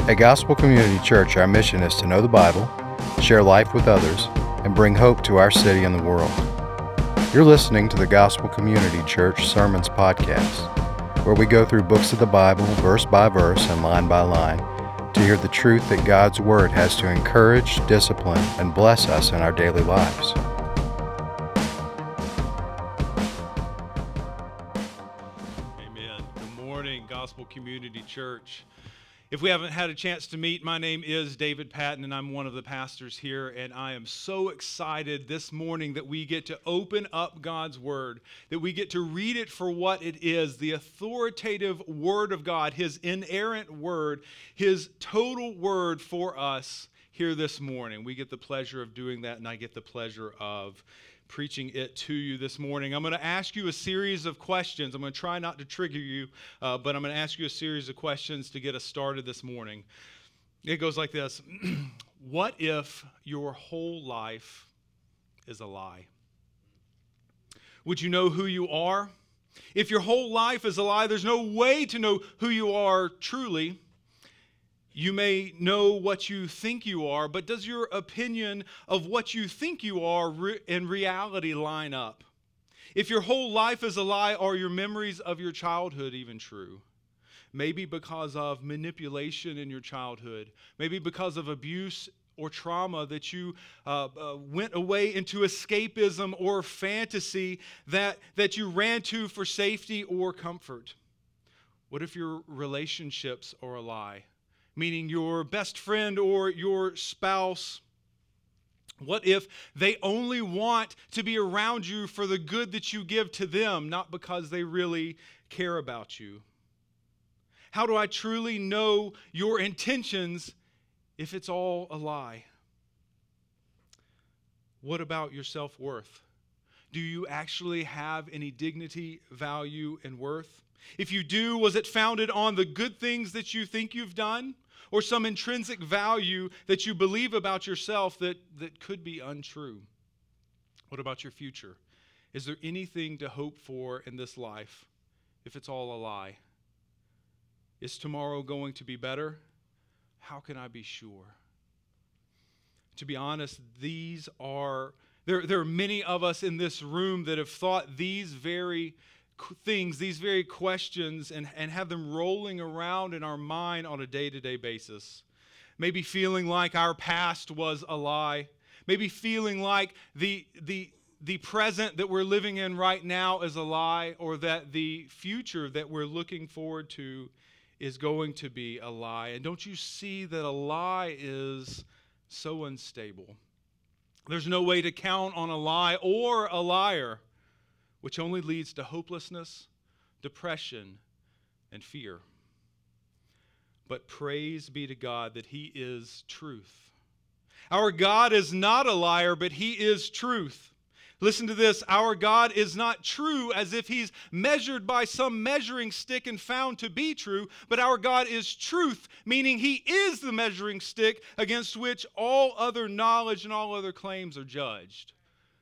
At Gospel Community Church, our mission is to know the Bible, share life with others, and bring hope to our city and the world. You're listening to the Gospel Community Church Sermons Podcast, where we go through books of the Bible, verse by verse and line by line, to hear the truth that God's Word has to encourage, discipline, and bless us in our daily lives. Amen. Good morning, Gospel Community Church. If we haven't had a chance to meet, my name is David Patton, and I'm one of the pastors here, and I am so excited this morning that we get to open up God's Word, that we get to read it for what it is, the authoritative Word of God, His inerrant Word, His total Word for us here this morning. We get the pleasure of doing that, and I get the pleasure of preaching it to you this morning. I'm going to ask you a series of questions. I'm going to try not to trigger you, but I'm going to ask you a series of questions to get us started this morning. It goes like this. What if your whole life is a lie? Would you know who you are? If your whole life is a lie, there's no way to know who you are truly. You may know what you think you are, but does your opinion of what you think you are in reality line up? If your whole life is a lie, are your memories of your childhood even true? Maybe because of manipulation in your childhood, maybe because of abuse or trauma that you went away into escapism or fantasy that you ran to for safety or comfort. What if your relationships are a lie? Meaning your best friend or your spouse. What if they only want to be around you for the good that you give to them, not because they really care about you? How do I truly know your intentions if it's all a lie? What about your self-worth? Do you actually have any dignity, value, and worth? If you do, was it founded on the good things that you think you've done, or some intrinsic value that you believe about yourself that could be untrue? What about your future? Is there anything to hope for in this life if it's all a lie? Is tomorrow going to be better? How can I be sure? To be honest, there are many of us in this room that have thought these very things, these very questions, and have them rolling around in our mind on a day-to-day basis. Maybe feeling like our past was a lie. Maybe feeling like the present that we're living in right now is a lie, or that the future that we're looking forward to is going to be a lie. And don't you see that a lie is so unstable? There's no way to count on a lie or a liar, which only leads to hopelessness, depression, and fear. But praise be to God that He is truth. Our God is not a liar, but He is truth. Listen to this. Our God is not true as if He's measured by some measuring stick and found to be true, but our God is truth, meaning He is the measuring stick against which all other knowledge and all other claims are judged.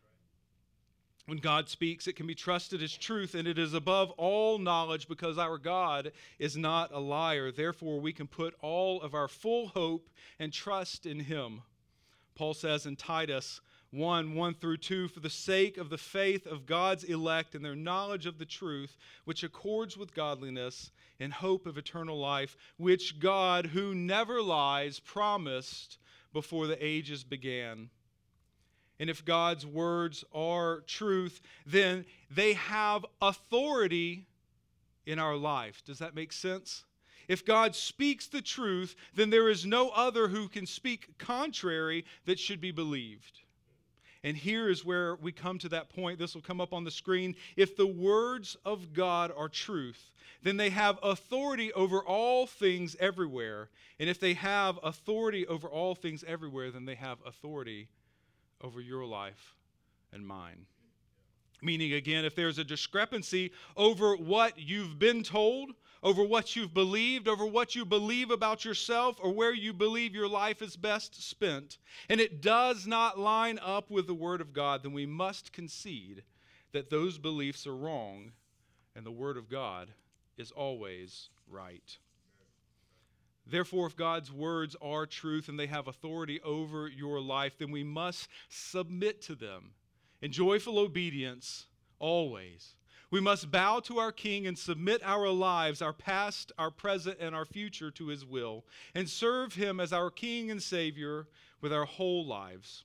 When God speaks, it can be trusted as truth, and it is above all knowledge because our God is not a liar. Therefore, we can put all of our full hope and trust in Him. Paul says in Titus 1:1-2, for the sake of the faith of God's elect and their knowledge of the truth, which accords with godliness and hope of eternal life, which God, who never lies, promised before the ages began. And if God's words are truth, then they have authority in our life. Does that make sense? If God speaks the truth, then there is no other who can speak contrary that should be believed. And here is where we come to that point. This will come up on the screen. If the words of God are truth, then they have authority over all things everywhere. And if they have authority over all things everywhere, then they have authority over your life and mine. Meaning, again, if there's a discrepancy over what you've been told, over what you've believed, over what you believe about yourself, or where you believe your life is best spent, and it does not line up with the Word of God, then we must concede that those beliefs are wrong, and the Word of God is always right. Therefore, if God's words are truth and they have authority over your life, then we must submit to them in joyful obedience always. We must bow to our King and submit our lives, our past, our present, and our future to his will, and serve him as our King and Savior with our whole lives.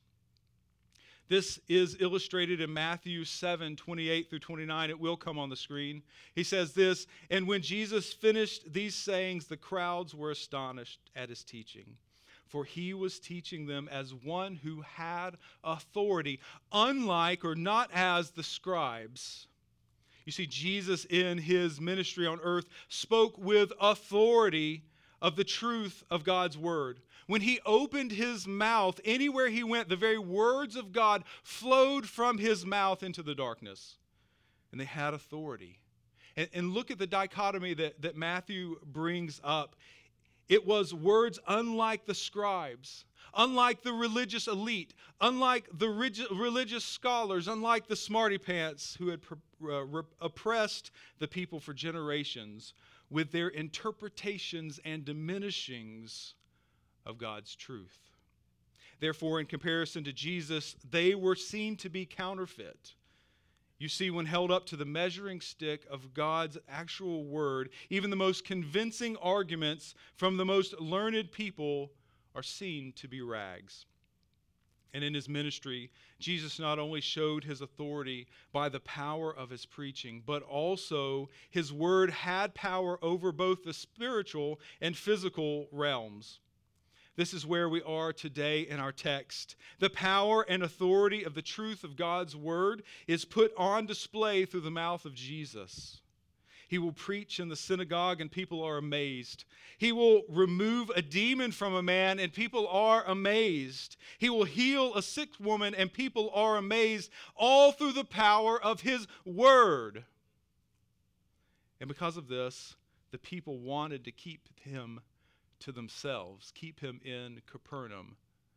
This is illustrated in Matthew 7:28 through 29. It will come on the screen. He says this, "And when Jesus finished these sayings, the crowds were astonished at his teaching. For he was teaching them as one who had authority, unlike or not as the scribes." You see, Jesus in his ministry on earth spoke with authority of the truth of God's word. When he opened his mouth, anywhere he went, the very words of God flowed from his mouth into the darkness. And they had authority. And look at the dichotomy that Matthew brings up. It was words unlike the scribes, unlike the religious elite, unlike the religious scholars, unlike the smarty pants who had oppressed the people for generations with their interpretations and diminishings of God's truth. Therefore, in comparison to Jesus, they were seen to be counterfeit. You see, when held up to the measuring stick of God's actual word, even the most convincing arguments from the most learned people are seen to be rags. And in his ministry, Jesus not only showed his authority by the power of his preaching, but also his word had power over both the spiritual and physical realms. This is where we are today in our text. The power and authority of the truth of God's word is put on display through the mouth of Jesus. He will preach in the synagogue and people are amazed. He will remove a demon from a man and people are amazed. He will heal a sick woman and people are amazed, all through the power of his word. And because of this, the people wanted to keep him to themselves, keep him in Capernaum.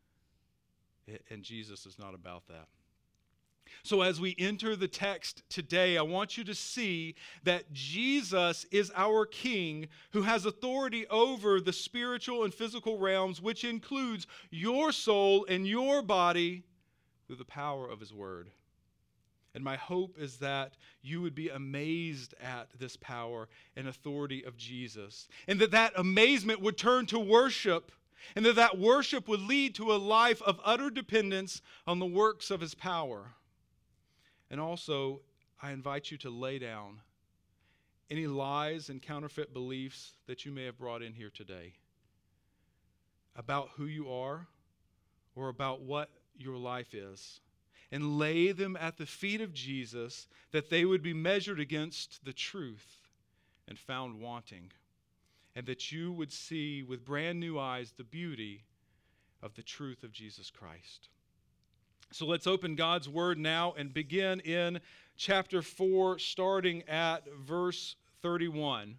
And Jesus is not about that. So as we enter the text today, I want you to see that Jesus is our King who has authority over the spiritual and physical realms, which includes your soul and your body through the power of his word. And my hope is that you would be amazed at this power and authority of Jesus, and that amazement would turn to worship, and that worship would lead to a life of utter dependence on the works of his power. And also, I invite you to lay down any lies and counterfeit beliefs that you may have brought in here today about who you are or about what your life is, and lay them at the feet of Jesus, that they would be measured against the truth and found wanting, and that you would see with brand new eyes the beauty of the truth of Jesus Christ. So let's open God's word now and begin in chapter 4, starting at verse 31.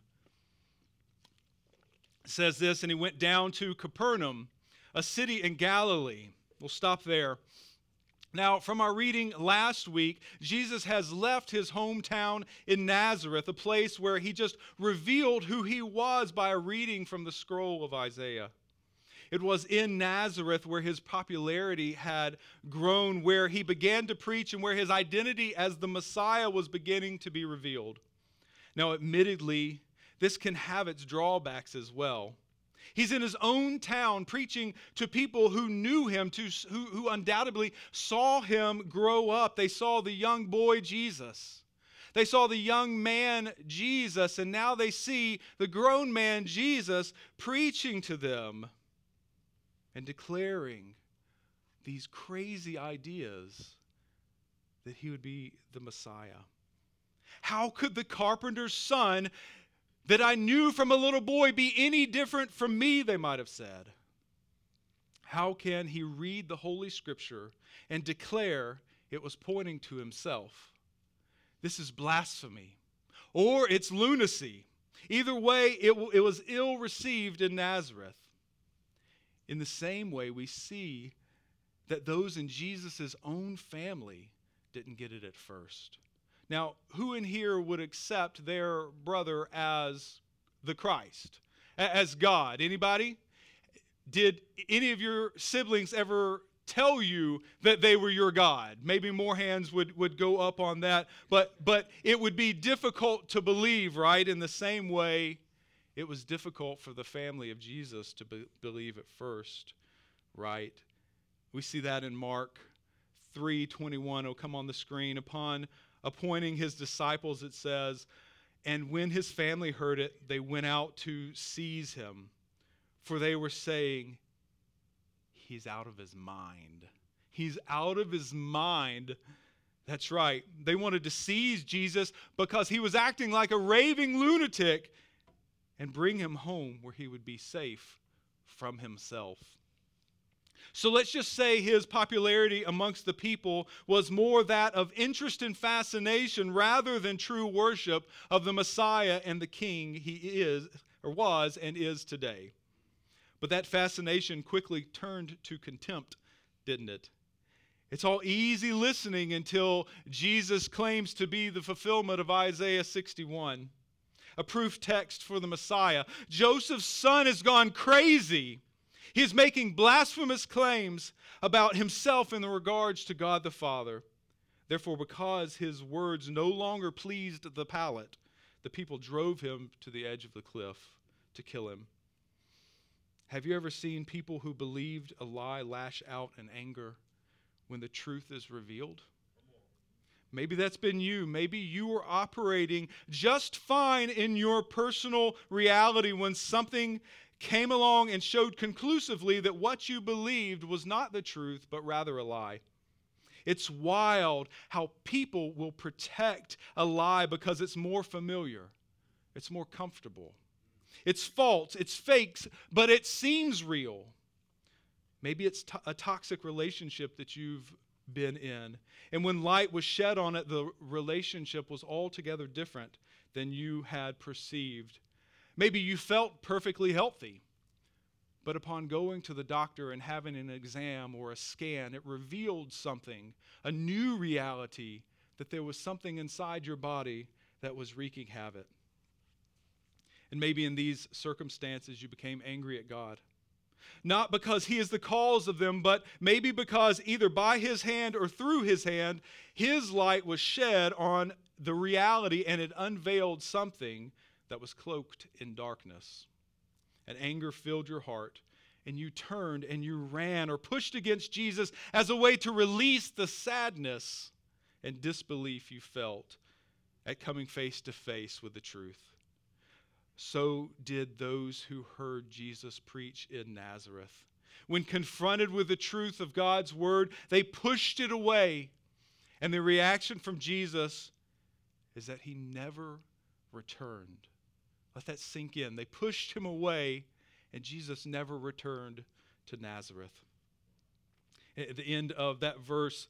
It says this, "And he went down to Capernaum, a city in Galilee." We'll stop there. Now, from our reading last week, Jesus has left his hometown in Nazareth, a place where he just revealed who he was by a reading from the scroll of Isaiah. It was in Nazareth where his popularity had grown, where he began to preach, and where his identity as the Messiah was beginning to be revealed. Now, admittedly, this can have its drawbacks as well. He's in his own town preaching to people who knew him, who undoubtedly saw him grow up. They saw the young boy Jesus. They saw the young man Jesus, and now they see the grown man Jesus preaching to them and declaring these crazy ideas that he would be the Messiah. How could the carpenter's son that I knew from a little boy be any different from me, they might have said. How can he read the Holy Scripture and declare it was pointing to himself? This is blasphemy, or it's lunacy. Either way, it was ill received in Nazareth. In the same way, we see that those in Jesus' own family didn't get it at first. Now, who in here would accept their brother as the Christ, as God? Anybody? Did any of your siblings ever tell you that they were your God? Maybe more hands would go up on that, but it would be difficult to believe, right? In the same way, it was difficult for the family of Jesus to believe at first, right? We see that in Mark 3:21. It'll come on the screen. Upon appointing his disciples, it says, and when his family heard it, they went out to seize him, for they were saying, he's out of his mind. He's out of his mind. That's right. They wanted to seize Jesus because he was acting like a raving lunatic and bring him home where he would be safe from himself. So let's just say his popularity amongst the people was more that of interest and fascination rather than true worship of the Messiah and the King he is, or was, and is today. But that fascination quickly turned to contempt, didn't it? It's all easy listening until Jesus claims to be the fulfillment of Isaiah 61, a proof text for the Messiah. Joseph's son has gone crazy. He is making blasphemous claims about himself in regards to God the Father. Therefore, because his words no longer pleased the palate, the people drove him to the edge of the cliff to kill him. Have you ever seen people who believed a lie lash out in anger when the truth is revealed? Maybe that's been you. Maybe you were operating just fine in your personal reality when something came along and showed conclusively that what you believed was not the truth, but rather a lie. It's wild how people will protect a lie because it's more familiar. It's more comfortable. It's false, it's fakes, but it seems real. Maybe it's a toxic relationship that you've been in. And when light was shed on it, the relationship was altogether different than you had perceived. Maybe you felt perfectly healthy, but upon going to the doctor and having an exam or a scan, it revealed something, a new reality, that there was something inside your body that was wreaking havoc. And maybe in these circumstances you became angry at God. Not because he is the cause of them, but maybe because either by his hand or through his hand, his light was shed on the reality and it unveiled something that was cloaked in darkness. And anger filled your heart, and you turned and you ran or pushed against Jesus as a way to release the sadness and disbelief you felt at coming face to face with the truth. So did those who heard Jesus preach in Nazareth. When confronted with the truth of God's word, they pushed it away. And the reaction from Jesus is that he never returned. Let that sink in. They pushed him away, and Jesus never returned to Nazareth. At the end of that verse,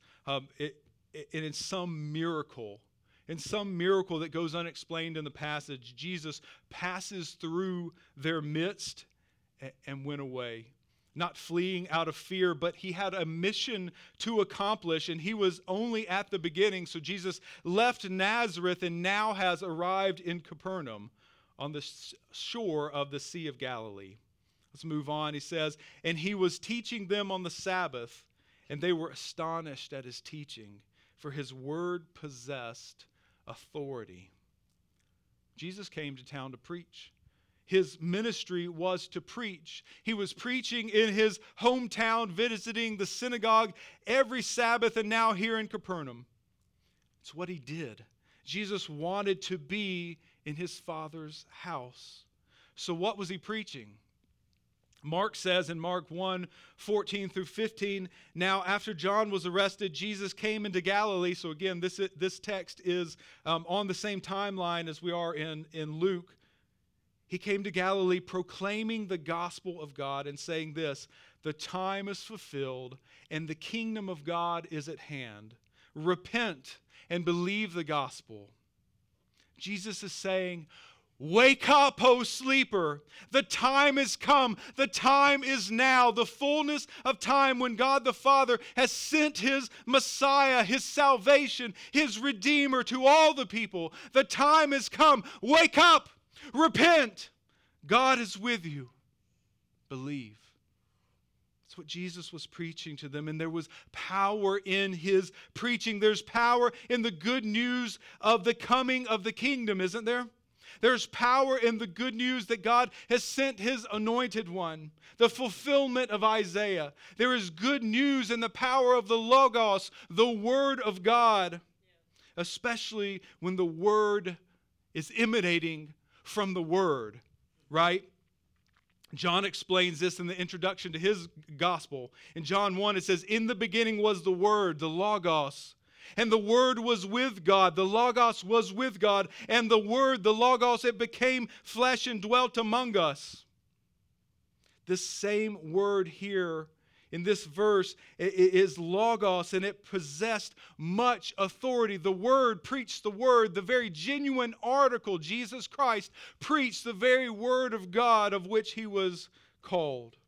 in some miracle that goes unexplained in the passage, Jesus passes through their midst and went away. Not fleeing out of fear, but he had a mission to accomplish, and he was only at the beginning. So Jesus left Nazareth and now has arrived in Capernaum on the shore of the Sea of Galilee. Let's move on. He says, and he was teaching them on the Sabbath, and they were astonished at his teaching, for his word possessed authority. Jesus came to town to preach. His ministry was to preach. He was preaching in his hometown, visiting the synagogue every Sabbath, and now here in Capernaum. It's what he did. Jesus wanted to be in his Father's house. So what was he preaching? Mark says in Mark 1:14 through 15, now after John was arrested, Jesus came into Galilee. So again, this text is on the same timeline as we are in Luke. He came to Galilee proclaiming the gospel of God and saying this, the time is fulfilled and the kingdom of God is at hand. Repent and believe the gospel. Jesus is saying, wake up, O sleeper. The time has come. The time is now. The fullness of time when God the Father has sent his Messiah, his salvation, his Redeemer to all the people. The time has come. Wake up. Repent. God is with you. Believe. That's what Jesus was preaching to them, and there was power in his preaching. There's power in the good news of the coming of the kingdom, isn't there? There's power in the good news that God has sent his anointed one, the fulfillment of Isaiah. There is good news in the power of the Logos, the Word of God, especially when the Word is emanating from the Word, right? John explains this in the introduction to his gospel. In John 1, it says, "In the beginning was the Word, the Logos, and the Word was with God. The Logos was with God, and the Word, the Logos, it became flesh and dwelt among us." This same word here in this verse is Logos, and it possessed much authority. The Word preached the Word, the very genuine article. Jesus Christ preached the very Word of God of which he was called.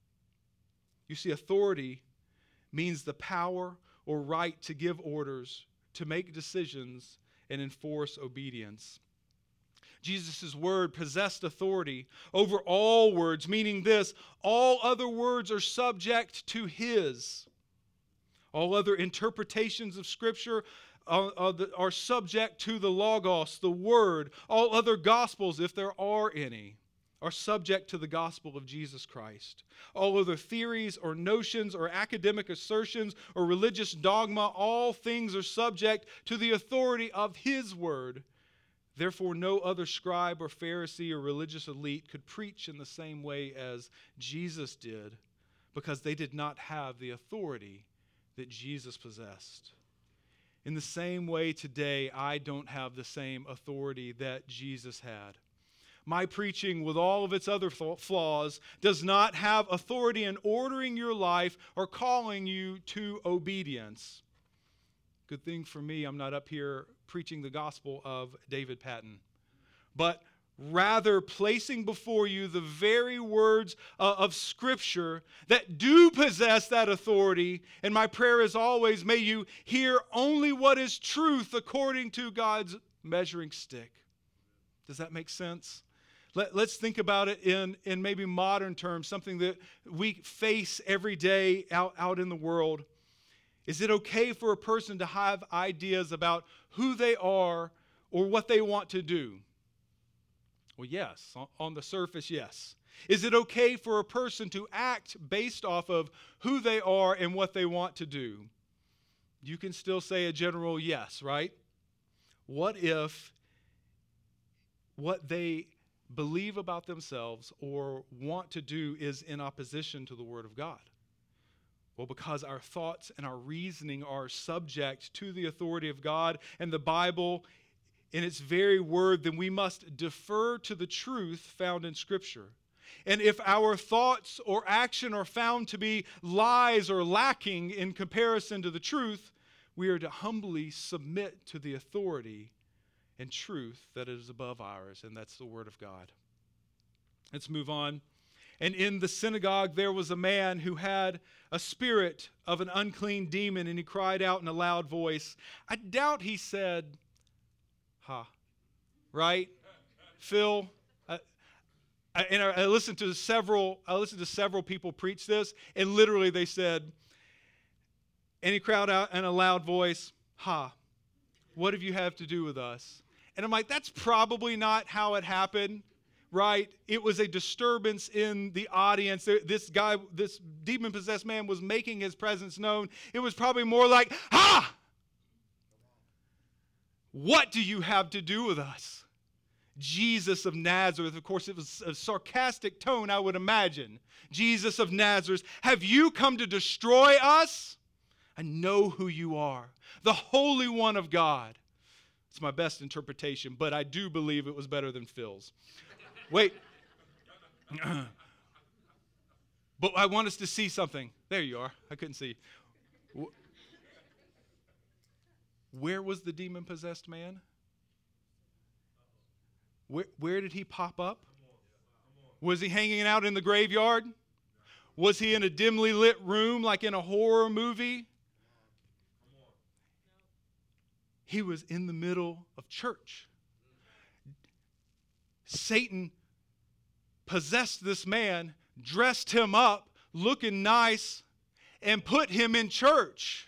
You see, authority means the power or right to give orders, to make decisions, and enforce obedience. Jesus' word possessed authority over all words, meaning this: all other words are subject to his. All other interpretations of Scripture are subject to the Logos, the Word. All other Gospels, if there are any, are subject to the gospel of Jesus Christ. All other theories or notions or academic assertions or religious dogma, all things are subject to the authority of his word. Therefore, no other scribe or Pharisee or religious elite could preach in the same way as Jesus did, because they did not have the authority that Jesus possessed. In the same way today, I don't have the same authority that Jesus had. My preaching, with all of its other flaws, does not have authority in ordering your life or calling you to obedience. Good thing for me, I'm not up here preaching the gospel of David Patton, but rather placing before you the very words of Scripture that do possess that authority. And my prayer is always, may you hear only what is truth according to God's measuring stick. Does that make sense? Let's think about it in maybe modern terms, something that we face every day out in the world. Is it okay for a person to have ideas about who they are or what they want to do? Well, yes. On the surface, yes. Is it okay for a person to act based off of who they are and what they want to do? You can still say a general yes, right? What if what they believe about themselves or want to do is in opposition to the Word of God? Well, because our thoughts and our reasoning are subject to the authority of God and the Bible in its very word, then we must defer to the truth found in Scripture. And if our thoughts or action are found to be lies or lacking in comparison to the truth, we are to humbly submit to the authority and truth that is above ours, and that's the Word of God. Let's move on. And in the synagogue there was a man who had a spirit of an unclean demon, and he cried out in a loud voice. I doubt he said, "Ha," right? Phil, I listened to several people preach this, and literally they said, and he cried out in a loud voice, "Ha, what have you have to do with us?" And I'm like, that's probably not how it happened, right? It was a disturbance in the audience. This demon-possessed man was making his presence known. It was probably more like, "Ha! What do you have to do with us?" Jesus of Nazareth. Of course, it was a sarcastic tone, I would imagine. Jesus of Nazareth, have you come to destroy us? I know who you are, the Holy One of God. It's my best interpretation, but I do believe it was better than Phil's. Wait. But I want us to see something. There you are. I couldn't see. Where was the demon-possessed man? Where did he pop up? Was he hanging out in the graveyard? Was he in a dimly lit room like in a horror movie? He was in the middle of church. Satan possessed this man, dressed him up, looking nice, and put him in church.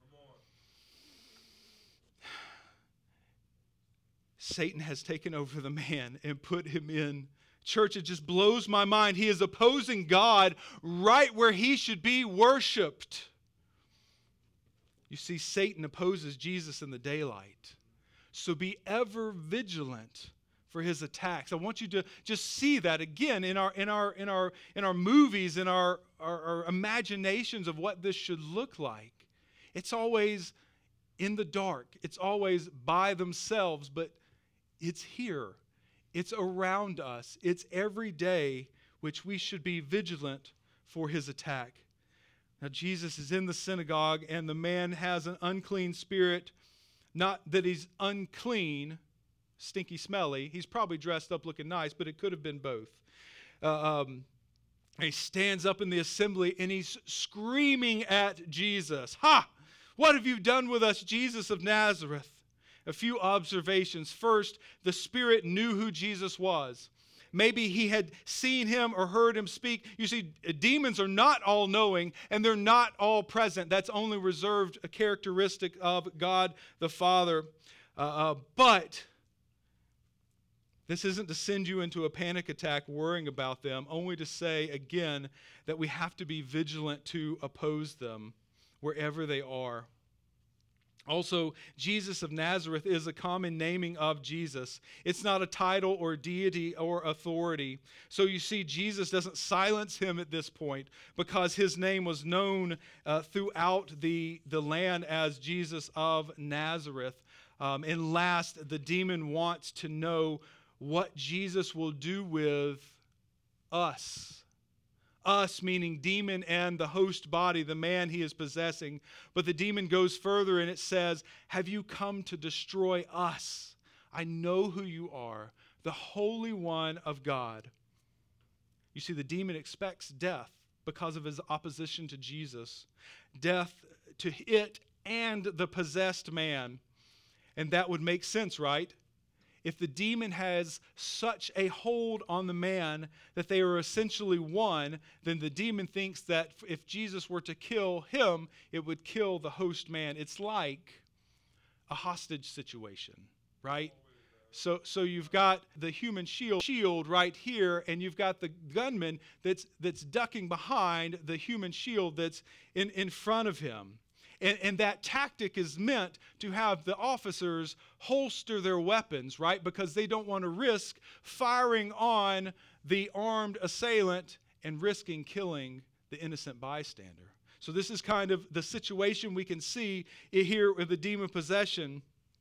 Satan has taken over the man and put him in church. It just blows my mind. He is opposing God right where he should be worshiped. You see, Satan opposes Jesus in the daylight. So be ever vigilant for his attacks. I want you to just see that again in our movies, in our imaginations of what this should look like. It's always in the dark. It's always by themselves, but it's here. It's around us. It's every day, which we should be vigilant for his attack. Now, Jesus is in the synagogue, and the man has an unclean spirit. Not that he's unclean, stinky, smelly. He's probably dressed up looking nice, but it could have been both. He stands up in the assembly, and he's screaming at Jesus. Ha! What have you done with us, Jesus of Nazareth? A few observations. First, the Spirit knew who Jesus was. Maybe he had seen him or heard him speak. You see, demons are not all-knowing, and they're not all present. That's only reserved a characteristic of God the Father. But this isn't to send you into a panic attack worrying about them, only to say, again, that we have to be vigilant to oppose them wherever they are. Also, Jesus of Nazareth is a common naming of Jesus. It's not a title or deity or authority. So you see, Jesus doesn't silence him at this point because his name was known throughout the land as Jesus of Nazareth. And last, the demon wants to know what Jesus will do with us. Us, meaning demon and the host body, the man he is possessing. But the demon goes further and it says, have you come to destroy us? I know who you are, the Holy One of God. You see, the demon expects death because of his opposition to Jesus. Death to it and the possessed man. And that would make sense, right? If the demon has such a hold on the man that they are essentially one, then the demon thinks that if Jesus were to kill him, it would kill the host man. It's like a hostage situation, right? So you've got the human shield right here, and you've got the gunman that's ducking behind the human shield that's in front of him. And that tactic is meant to have the officers holster their weapons, right? Because they don't want to risk firing on the armed assailant and risking killing the innocent bystander. So this is kind of the situation we can see here with the demon possession.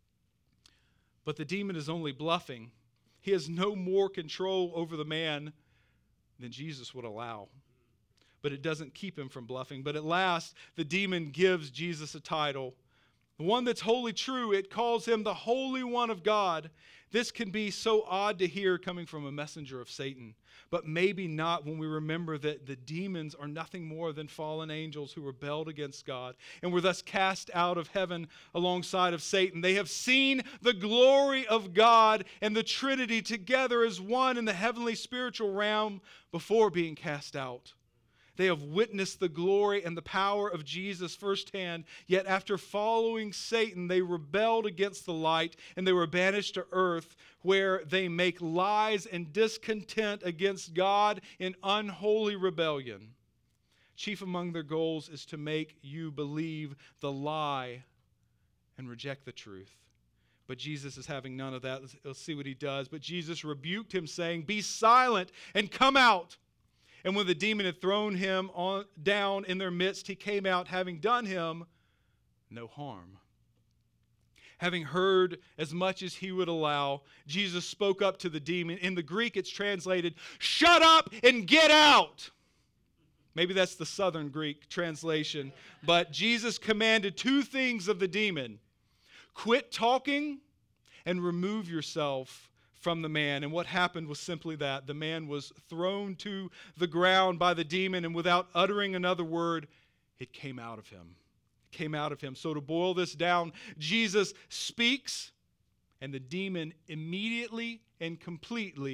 But the demon is only bluffing. He has no more control over the man than Jesus would allow. But it doesn't keep him from bluffing. But at last, the demon gives Jesus a title. The one that's wholly true, it calls him the Holy One of God. This can be so odd to hear coming from a messenger of Satan. But maybe not when we remember that the demons are nothing more than fallen angels who rebelled against God and were thus cast out of heaven alongside of Satan. They have seen the glory of God and the Trinity together as one in the heavenly spiritual realm before being cast out. They have witnessed the glory and the power of Jesus firsthand, yet after following Satan, they rebelled against the light and they were banished to earth, where they make lies and discontent against God in unholy rebellion. Chief among their goals is to make you believe the lie and reject the truth. But Jesus is having none of that. Let's see what he does. But Jesus rebuked him, saying, "Be silent and come out." And when the demon had thrown him down in their midst, he came out, having done him no harm. Having heard as much as he would allow, Jesus spoke up to the demon. In the Greek, it's translated, "Shut up and get out." Maybe that's the Southern Greek translation. But Jesus commanded two things of the demon: quit talking and remove yourself from the man. And what happened was simply that. The man was thrown to the ground by the demon, and without uttering another word, it came out of him. It came out of him. So to boil this down, Jesus speaks, and the demon immediately and completely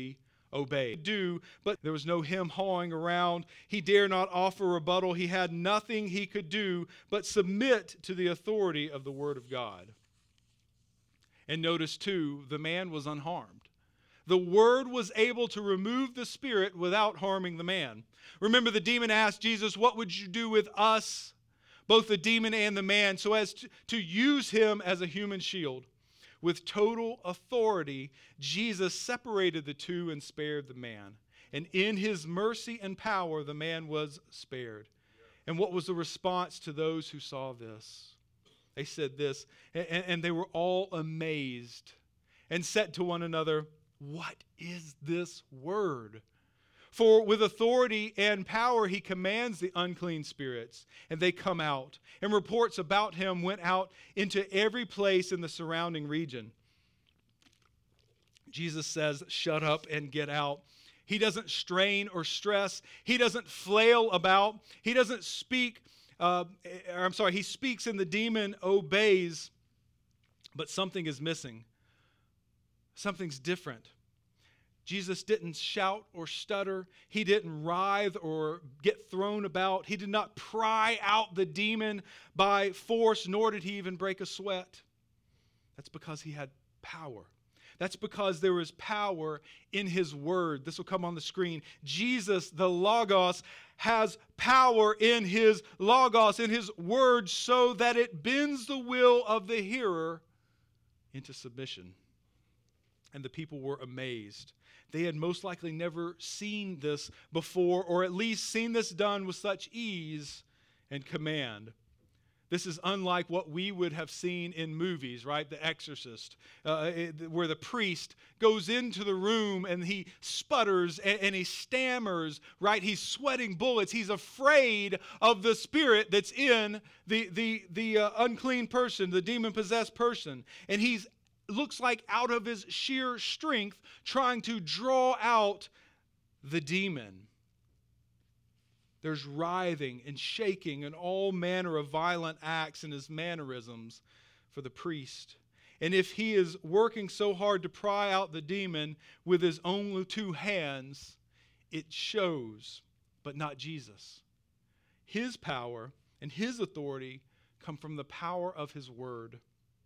obey. But there was no him-hawing around. He dare not offer rebuttal. He had nothing he could do but submit to the authority of the Word of God. And notice, too, the man was unharmed. The Word was able to remove the spirit without harming the man. Remember, the demon asked Jesus, "What would you do with us?" Both the demon and the man, so as to use him as a human shield. With total authority, Jesus separated the two and spared the man. And in his mercy and power, the man was spared. And what was the response to those who saw this? They said this, and they were all amazed and said to one another, "What is this word?" For with authority and power he commands the unclean spirits, and they come out. And reports about him went out into every place in the surrounding region. Jesus says, "Shut up and get out." He doesn't strain or stress. He doesn't flail about. He doesn't speak, he speaks and the demon obeys, but something is missing. Something's different. Jesus didn't shout or stutter. He didn't writhe or get thrown about. He did not pry out the demon by force, nor did he even break a sweat. That's because he had power. That's because there is power in his word. This will come on the screen. Jesus, the Logos, has power in his Logos, in his word, so that it bends the will of the hearer into submission. And the people were amazed. They had most likely never seen this before, or at least seen this done with such ease and command. This is unlike what we would have seen in movies, right? The Exorcist, where the priest goes into the room and he sputters and he stammers, right? He's sweating bullets. He's afraid of the spirit that's in the unclean person, the demon-possessed person. And he's looks like out of his sheer strength trying to draw out the demon. There's writhing and shaking and all manner of violent acts in his mannerisms for the priest. And if he is working so hard to pry out the demon with his own two hands, it shows, but not Jesus. His power and his authority come from the power of his word.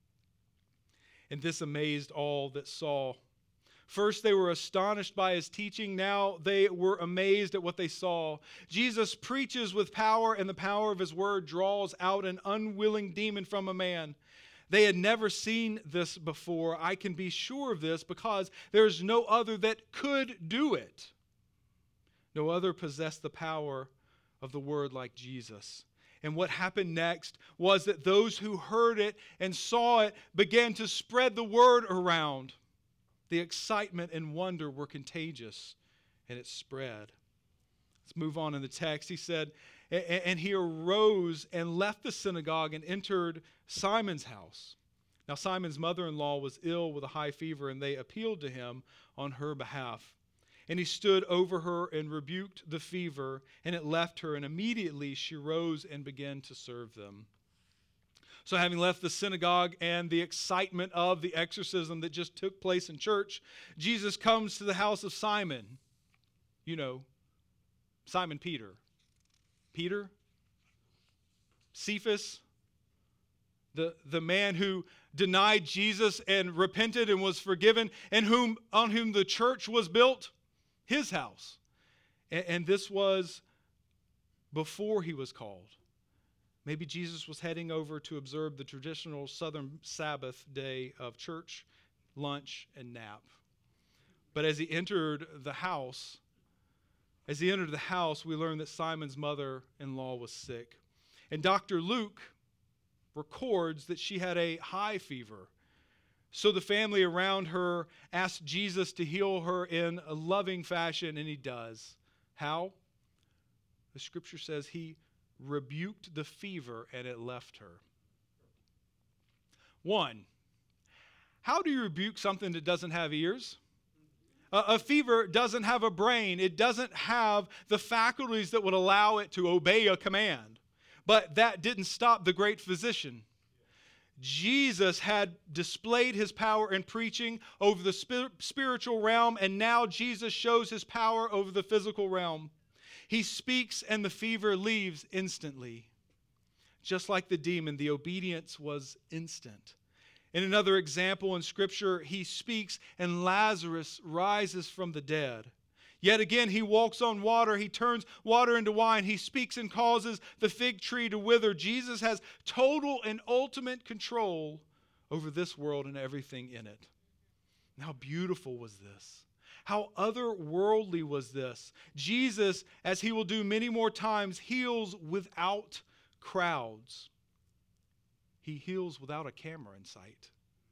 And this amazed all that saw. First, they were astonished by his teaching. Now they were amazed at what they saw. Jesus preaches with power, and the power of his word draws out an unwilling demon from a man. They had never seen this before. I can be sure of this because there is no other that could do it. No other possessed the power of the word like Jesus. And what happened next was that those who heard it and saw it began to spread the word around. The excitement and wonder were contagious, and it spread. Let's move on in the text. He said, and he arose and left the synagogue and entered Simon's house. Now Simon's mother-in-law was ill with a high fever, and they appealed to him on her behalf. And he stood over her and rebuked the fever, and it left her, and immediately she rose and began to serve them. So having left the synagogue and the excitement of the exorcism that just took place in church, Jesus comes to the house of Simon. You know, Simon Peter. Peter? Cephas? The man who denied Jesus and repented and was forgiven, and on whom the church was built. His house. And this was before he was called. Maybe Jesus was heading over to observe the traditional Southern Sabbath day of church, lunch, and nap. But as he entered the house, we learn that Simon's mother-in-law was sick. And Dr. Luke records that she had a high fever. So the family around her asked Jesus to heal her in a loving fashion, and he does. How? The scripture says he rebuked the fever, and it left her. 1, how do you rebuke something that doesn't have ears? A fever doesn't have a brain. It doesn't have the faculties that would allow it to obey a command. But that didn't stop the great physician. Jesus had displayed his power in preaching over the spiritual realm, and now Jesus shows his power over the physical realm. He speaks and the fever leaves instantly. Just like the demon, the obedience was instant. In another example in Scripture, he speaks and Lazarus rises from the dead. Yet again, he walks on water. He turns water into wine. He speaks and causes the fig tree to wither. Jesus has total and ultimate control over this world and everything in it. And how beautiful was this? How otherworldly was this? Jesus, as he will do many more times, heals without crowds. He heals without a camera in sight.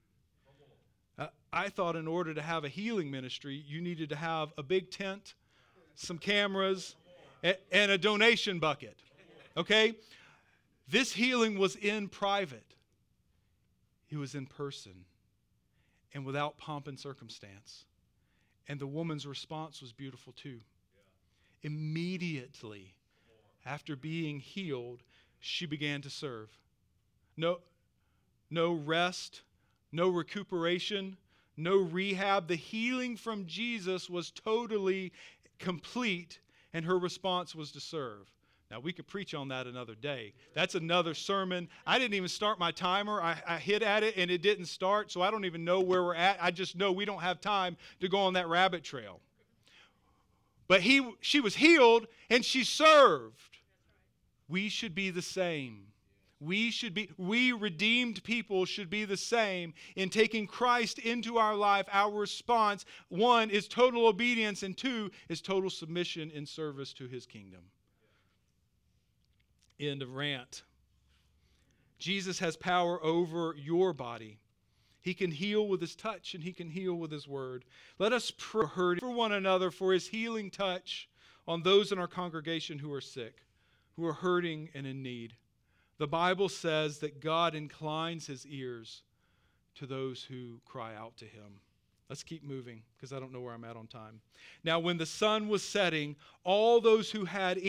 I thought in order to have a healing ministry, you needed to have a big tent, some cameras, and a donation bucket. Okay? This healing was in private. It was in person and without pomp and circumstance. And the woman's response was beautiful too. Immediately after being healed, she began to serve. No rest, no recuperation, no rehab. The healing from Jesus was totally complete, and her response was to serve. Now, we could preach on that another day. That's another sermon. I didn't even start my timer. I hit at it, and it didn't start, so I don't even know where we're at. I just know we don't have time to go on that rabbit trail. But she was healed, and she served. We should be the same. We redeemed people should be the same in taking Christ into our life. Our response, 1, is total obedience, and 2 is total submission in service to his kingdom. End of rant. Jesus has power over your body. He can heal with his touch, and he can heal with his word. Let us pray for one another for his healing touch on those in our congregation who are sick, who are hurting and in need. The Bible says that God inclines his ears to those who cry out to him. Let's keep moving because I don't know where I'm at on time. Now, when the sun was setting, all those who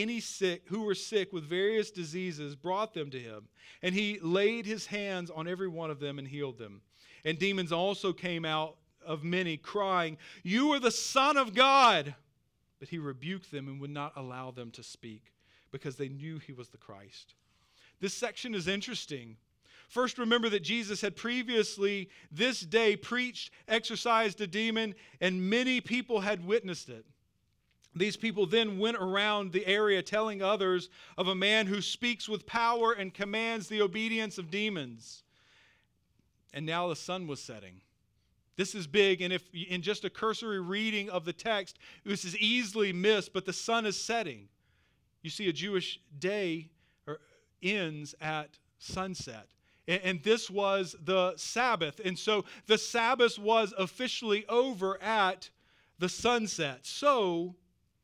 were sick with various diseases brought them to him, and he laid his hands on every one of them and healed them. And demons also came out of many, crying, "You are the Son of God!" But he rebuked them and would not allow them to speak because they knew he was the Christ. This section is interesting. First, remember that Jesus had previously this day preached, exorcised a demon, and many people had witnessed it. These people then went around the area telling others of a man who speaks with power and commands the obedience of demons. And now the sun was setting. This is big, and if in just a cursory reading of the text, this is easily missed, but the sun is setting. You see, a Jewish day ends at sunset. And this was the Sabbath. And so the Sabbath was officially over at the sunset. So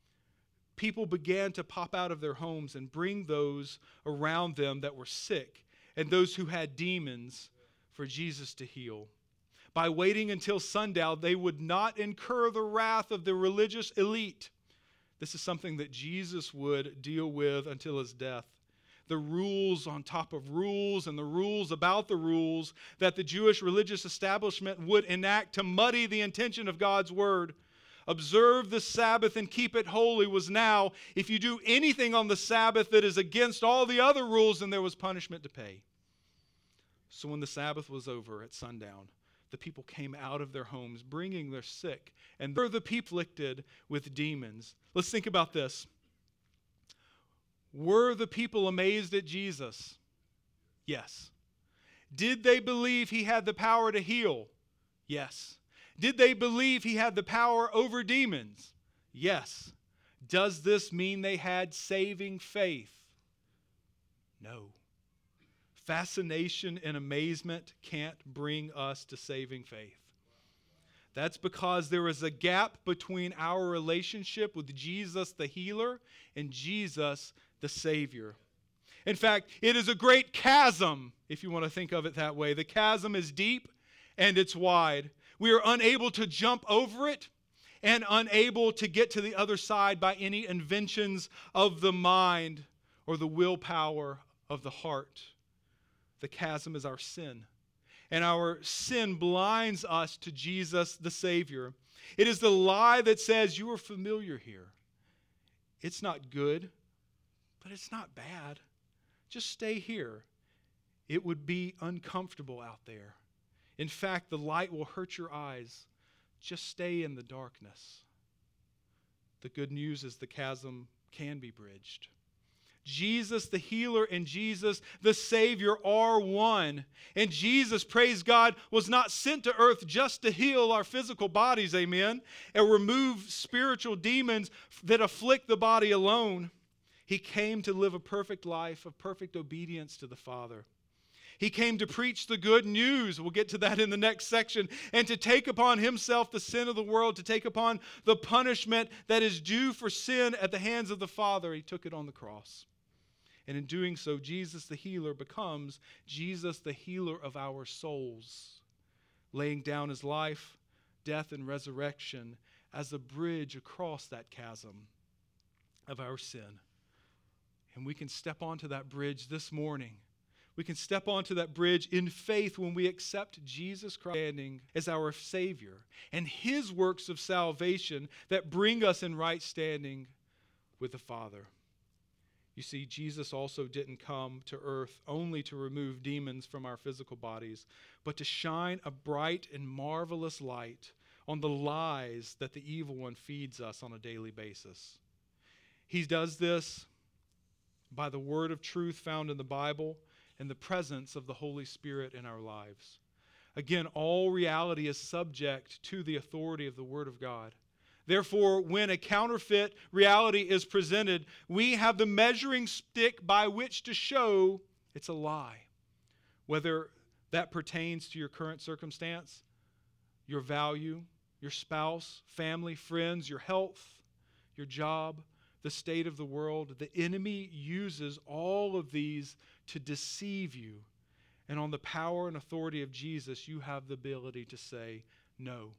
people began to pop out of their homes and bring those around them that were sick and those who had demons for Jesus to heal. By waiting until sundown, they would not incur the wrath of the religious elite. This is something that Jesus would deal with until his death. The rules on top of rules and the rules about the rules that the Jewish religious establishment would enact to muddy the intention of God's word. Observe the Sabbath and keep it holy was now, if you do anything on the Sabbath that is against all the other rules, then there was punishment to pay. So when the Sabbath was over at sundown, the people came out of their homes bringing their sick, and were the people afflicted with demons. Let's think about this. Were the people amazed at Jesus? Yes. Did they believe he had the power to heal? Yes. Did they believe he had the power over demons? Yes. Does this mean they had saving faith? No. Fascination and amazement can't bring us to saving faith. That's because there is a gap between our relationship with Jesus the healer and Jesus the Savior. In fact, it is a great chasm, if you want to think of it that way. The chasm is deep and it's wide. We are unable to jump over it and unable to get to the other side by any inventions of the mind or the willpower of the heart. The chasm is our sin. and our sin blinds us to Jesus the Savior. It is the lie that says, you are familiar here. It's not good, but it's not bad. Just stay here. It would be uncomfortable out there. In fact, the light will hurt your eyes. Just stay in the darkness. The good news is the chasm can be bridged. Jesus the healer and Jesus the Savior are one. And Jesus, praise God, was not sent to earth just to heal our physical bodies, amen, and remove spiritual demons that afflict the body alone. He came to live a perfect life of perfect obedience to the Father. He came to preach the good news. We'll get to that in the next section. And to take upon himself the sin of the world, to take upon the punishment that is due for sin at the hands of the Father. He took it on the cross. And in doing so, Jesus the healer becomes Jesus the healer of our souls, laying down his life, death, and resurrection as a bridge across that chasm of our sin. And we can step onto that bridge this morning. We can step onto that bridge in faith when we accept Jesus Christ as our Savior and his works of salvation that bring us in right standing with the Father. You see, Jesus also didn't come to earth only to remove demons from our physical bodies, but to shine a bright and marvelous light on the lies that the evil one feeds us on a daily basis. He does this by the word of truth found in the Bible and the presence of the Holy Spirit in our lives. Again, all reality is subject to the authority of the Word of God. Therefore, when a counterfeit reality is presented, we have the measuring stick by which to show it's a lie. Whether that pertains to your current circumstance, your value, your spouse, family, friends, your health, your job, the state of the world, the enemy uses all of these to deceive you. And on the power and authority of Jesus, you have the ability to say, no,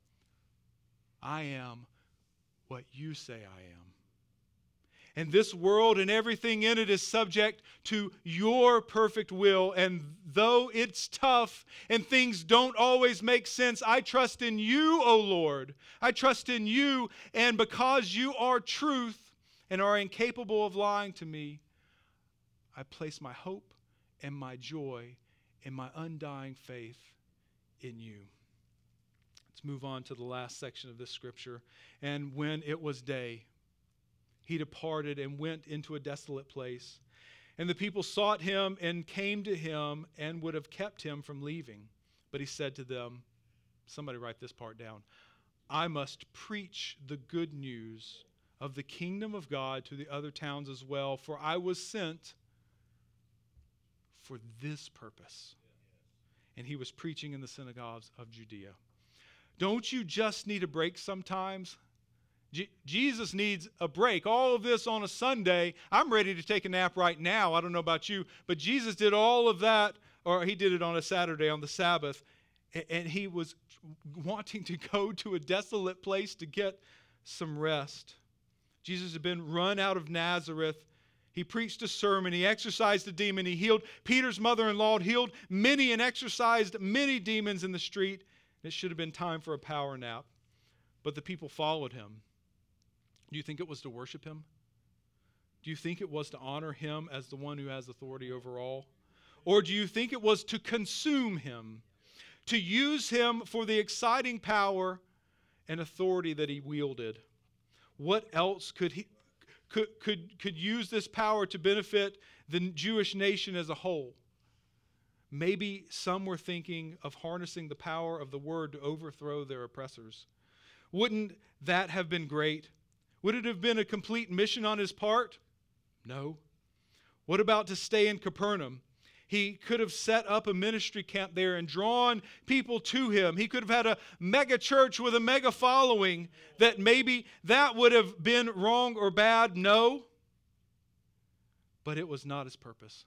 I am what you say I am. And this world and everything in it is subject to your perfect will. And though it's tough and things don't always make sense, I trust in you, O Lord. I trust in you. And because you are truth and are incapable of lying to me, I place my hope and my joy and my undying faith in you. Let's move on to the last section of this scripture. And when it was day, he departed and went into a desolate place. And the people sought him and came to him and would have kept him from leaving. But he said to them, somebody write this part down, I must preach the good news of the kingdom of God to the other towns as well, for I was sent for this purpose. And he was preaching in the synagogues of Judea. Don't you just need a break sometimes? Jesus needs a break. All of this on a Sunday. I'm ready to take a nap right now. I don't know about you, but Jesus did all of that, or he did it on a Saturday, on the Sabbath, and he was wanting to go to a desolate place to get some rest. Jesus had been run out of Nazareth. He preached a sermon. He exorcised a demon. He healed Peter's mother-in-law, healed many and exorcised many demons in the street. It should have been time for a power nap. But the people followed him. Do you think it was to worship him? Do you think it was to honor him as the one who has authority over all? Or do you think it was to consume him, to use him for the exciting power and authority that he wielded? What else could use this power to benefit the Jewish nation as a whole? Maybe some were thinking of harnessing the power of the word to overthrow their oppressors. Wouldn't that have been great? Would it have been a complete mission on his part? No. What about to stay in Capernaum? He could have set up a ministry camp there and drawn people to him. He could have had a mega church with a mega following. That maybe that would have been wrong or bad. No. But it was not his purpose.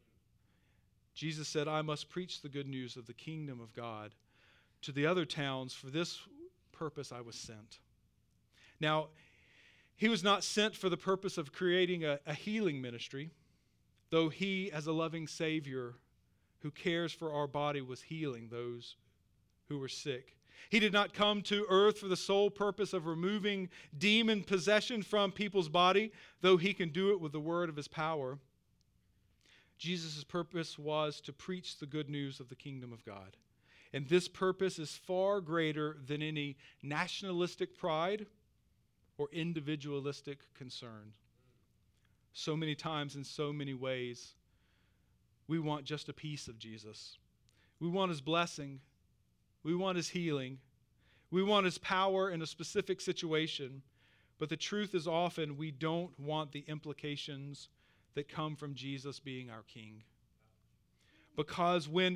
Jesus said, I must preach the good news of the kingdom of God to the other towns. For this purpose I was sent. Now, he was not sent for the purpose of creating a healing ministry, though he, as a loving Savior who cares for our body was healing those who were sick. He did not come to earth for the sole purpose of removing demon possession from people's body, though he can do it with the word of his power. Jesus' purpose was to preach the good news of the kingdom of God. And this purpose is far greater than any nationalistic pride or individualistic concern. So many times, in so many ways, we want just a piece of Jesus. We want his blessing. We want his healing. We want his power in a specific situation. But the truth is often we don't want the implications that come from Jesus being our king. Because when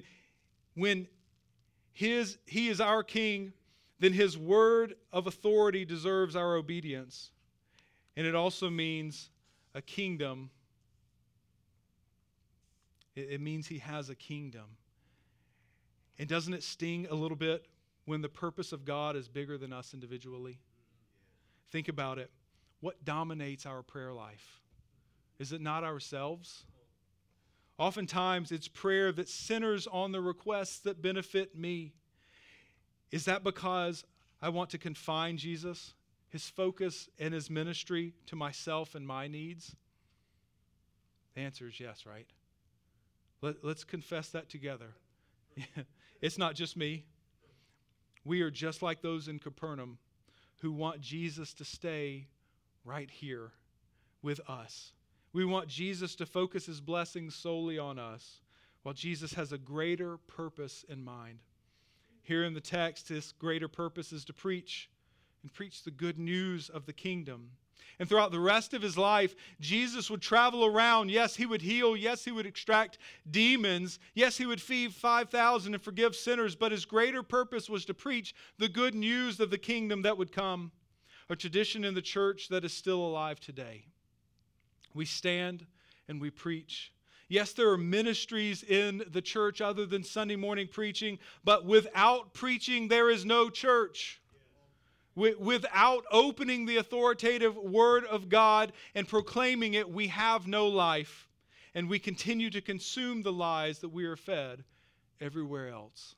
he is our king, then his word of authority deserves our obedience. And it also means a kingdom. It means he has a kingdom. And doesn't it sting a little bit when the purpose of God is bigger than us individually? Think about it. What dominates our prayer life? Is it not ourselves? Oftentimes it's prayer that centers on the requests that benefit me. Is that because I want to confine Jesus, his focus and his ministry to myself and my needs? The answer is yes, right? Let's confess that together. It's not just me. We are just like those in Capernaum who want Jesus to stay right here with us. We want Jesus to focus his blessings solely on us, while Jesus has a greater purpose in mind. Here in the text, this greater purpose is to preach the good news of the kingdom. And throughout the rest of his life, Jesus would travel around. Yes, he would heal. Yes, he would extract demons. Yes, he would feed 5,000 and forgive sinners. But his greater purpose was to preach the good news of the kingdom that would come, a tradition in the church that is still alive today. We stand and we preach. Yes, there are ministries in the church other than Sunday morning preaching, but without preaching, there is no church. Without opening the authoritative word of God and proclaiming it, we have no life, and we continue to consume the lies that we are fed everywhere else.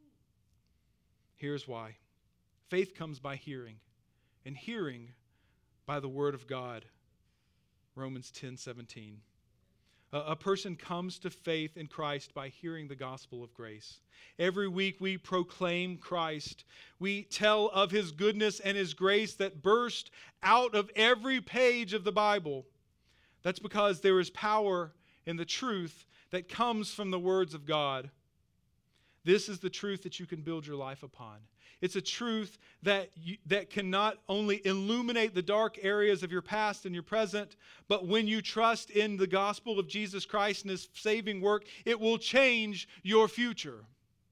Here's why. Faith comes by hearing, and hearing by the word of God. Romans 10:17. A person comes to faith in Christ by hearing the gospel of grace. Every week we proclaim Christ. We tell of his goodness and his grace that burst out of every page of the Bible. That's because there is power in the truth that comes from the words of God. This is the truth that you can build your life upon. It's a truth that can not only illuminate the dark areas of your past and your present, but when you trust in the gospel of Jesus Christ and his saving work, it will change your future.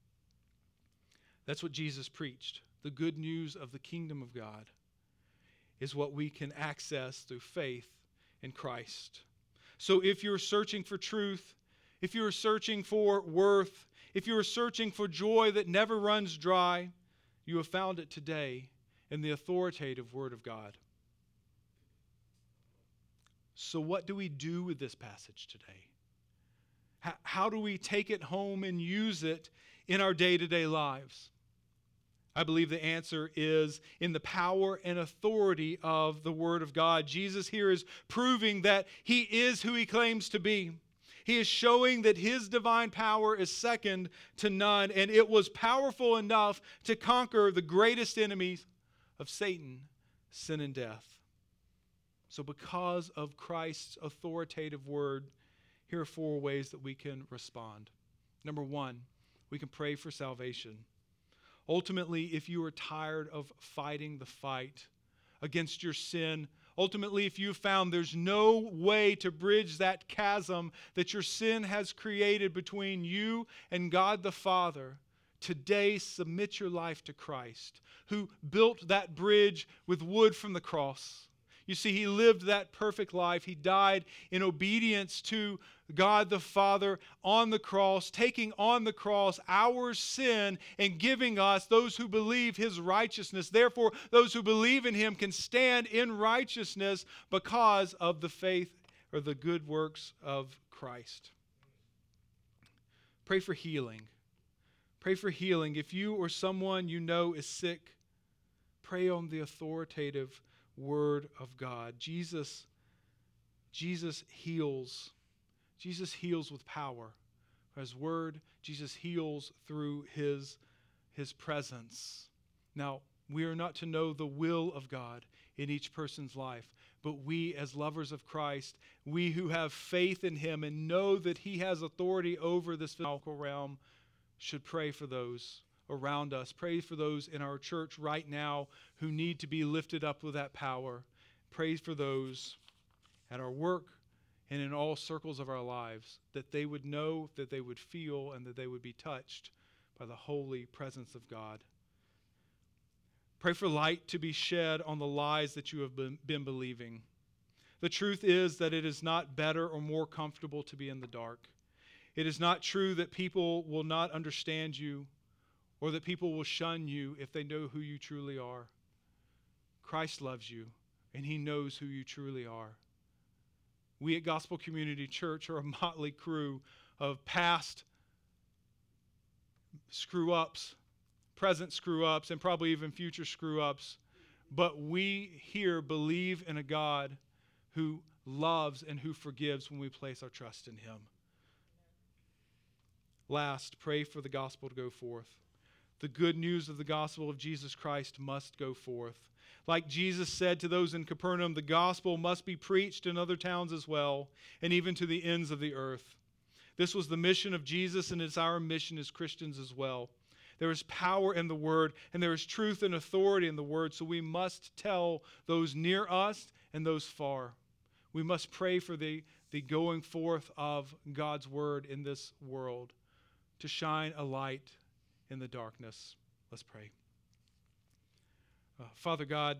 That's what Jesus preached. The good news of the kingdom of God is what we can access through faith in Christ. So if you're searching for truth, if you're searching for worth, if you're searching for joy that never runs dry, you have found it today in the authoritative Word of God. So what do we do with this passage today? How do we take it home and use it in our day-to-day lives? I believe the answer is in the power and authority of the Word of God. Jesus here is proving that he is who he claims to be. He is showing that his divine power is second to none, and it was powerful enough to conquer the greatest enemies of Satan, sin and death. So because of Christ's authoritative word, here are 4 ways that we can respond. Number 1, we can pray for salvation. Ultimately, if you are tired of fighting the fight against your sin, ultimately, if you've found there's no way to bridge that chasm that your sin has created between you and God the Father, today submit your life to Christ, who built that bridge with wood from the cross. You see, he lived that perfect life. He died in obedience to God the Father on the cross, taking on the cross our sin and giving us, those who believe, his righteousness. Therefore, those who believe in him can stand in righteousness because of the faith or the good works of Christ. Pray for healing. Pray for healing. If you or someone you know is sick, pray on the authoritative word of God. Jesus heals. Jesus heals with power. His word, Jesus heals through his presence. Now, we are not to know the will of God in each person's life, but we as lovers of Christ, we who have faith in him and know that he has authority over this physical realm, should pray for those around us. Pray for those in our church right now who need to be lifted up with that power. Pray for those at our work and in all circles of our lives, that they would know, that they would feel, and that they would be touched by the holy presence of God. Pray for light to be shed on the lies that you have been believing. The truth is that it is not better or more comfortable to be in the dark. It is not true that people will not understand you or that people will shun you if they know who you truly are. Christ loves you, and he knows who you truly are. We at Gospel Community Church are a motley crew of past screw-ups, present screw-ups, and probably even future screw-ups. But we here believe in a God who loves and who forgives when we place our trust in him. Last, pray for the gospel to go forth. The good news of the gospel of Jesus Christ must go forth. Like Jesus said to those in Capernaum, the gospel must be preached in other towns as well, and even to the ends of the earth. This was the mission of Jesus, and it's our mission as Christians as well. There is power in the word, and there is truth and authority in the word, so we must tell those near us and those far. We must pray for the going forth of God's word in this world to shine a light in the darkness. Let's pray. Father God,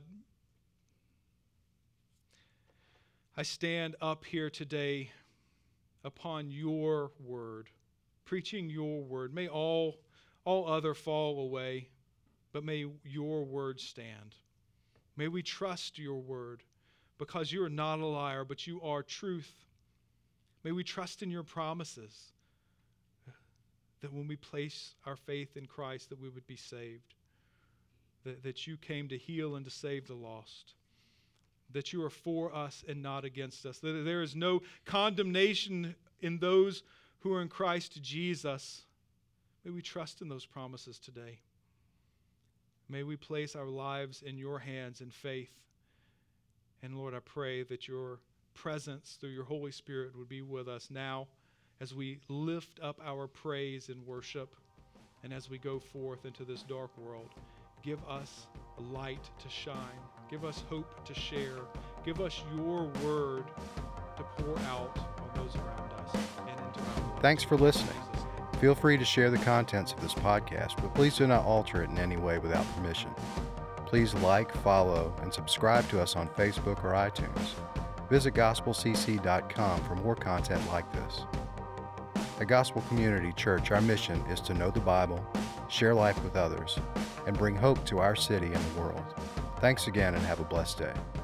I stand up here today upon your word, preaching your word. May all other fall away, but may your word stand. May we trust your word, because you are not a liar, but you are truth. May we trust in your promises, that when we place our faith in Christ, that we would be saved, that you came to heal and to save the lost, that you are for us and not against us, that there is no condemnation in those who are in Christ Jesus. May we trust in those promises today. May we place our lives in your hands in faith. And Lord, I pray that your presence through your Holy Spirit would be with us now as we lift up our praise and worship, and as we go forth into this dark world. Give us a light to shine. Give us hope to share. Give us your word to pour out on those around us and into our lives. Thanks for listening. Feel free to share the contents of this podcast, but please do not alter it in any way without permission. Please like, follow, and subscribe to us on Facebook or iTunes. Visit gospelcc.com for more content like this. At Gospel Community Church, our mission is to know the Bible, share life with others, and bring hope to our city and the world. Thanks again, and have a blessed day.